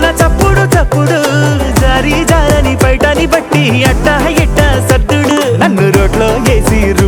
చప్పుడు చప్పుడు జారి జారని బయటని బట్టి అట్ట ఇట్ట సర్దుడు నన్ను రోడ్లో వేసి